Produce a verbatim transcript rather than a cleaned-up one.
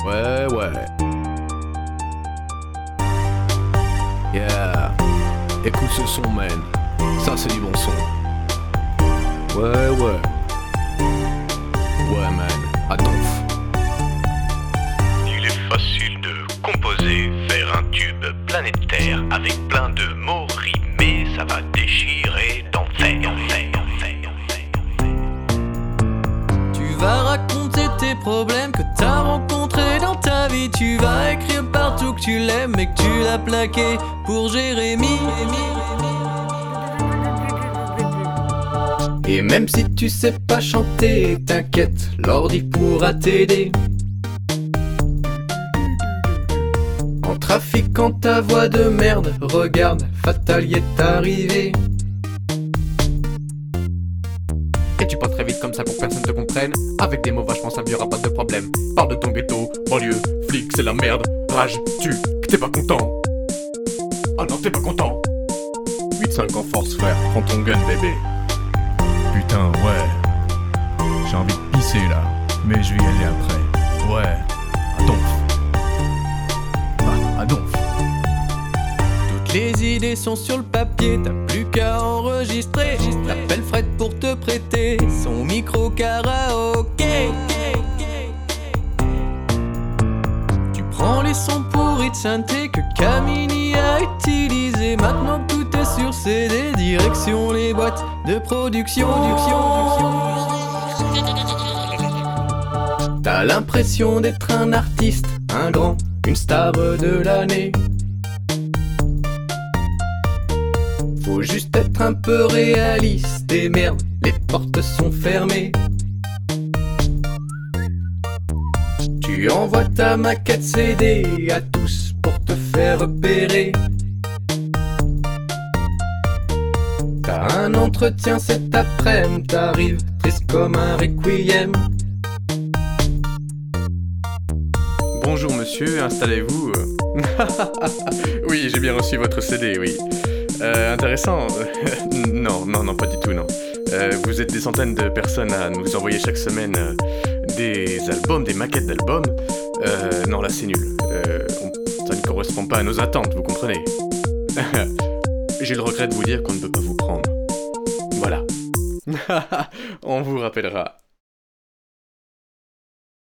Ouais, ouais. Yeah. Écoute ce son, man. Ça, c'est du bon son. Ouais, ouais. Ouais, man. Attends. Il est facile de composer, faire un tube planétaire avec plein de mots rimés, ça va déchirer d'enfer, enfer, enfer, enfer, enfer. Tu vas raconter tes problèmes que t'as rencontrés dans ta vie. Tu vas écrire partout que tu l'aimes et que tu l'as plaqué pour Jérémy. Et même si tu sais pas chanter, t'inquiète, l'ordi pourra t'aider. En trafiquant ta voix de merde, regarde, Fatal y est arrivé. Et tu parles très vite comme ça pour que personne te comprenne. Avec des mots vachement simples, y'aura pas de problème. Parle de ton ghetto, banlieue, flic, c'est la merde. Rage, tu, que t'es pas content. Ah non, t'es pas content. huit cinq en force, frère, prends ton gun, bébé. Putain, ouais. J'ai envie de pisser là, mais je vais y aller après. Ouais, à donf. Ah, à donf. Toutes les idées sont sur le papier, t'as plus qu'à enregistrer. T'appelles Fred pour te prêter son micro karaoké. Tu prends les sons pourris de synthé que Camini a utilisé. Maintenant tout est sur C D, direction les boîtes de production. T'as l'impression d'être un artiste, un grand, une star de l'année. Faut juste être un peu réaliste et merde, les portes sont fermées. Tu envoies ta maquette C D à tous pour te faire repérer. T'as un entretien cet après-midi, t'arrives triste comme un requiem. Bonjour monsieur, installez-vous. Oui, j'ai bien reçu votre C D, oui. Euh, intéressant. Non, non, non, pas du tout, non. Euh, vous êtes des centaines de personnes à nous envoyer chaque semaine euh, des albums, des maquettes d'albums. Euh, non, là c'est nul. Euh, on- ça ne correspond pas à nos attentes, vous comprenez. J'ai le regret de vous dire qu'on ne peut pas vous prendre. Voilà. On vous rappellera.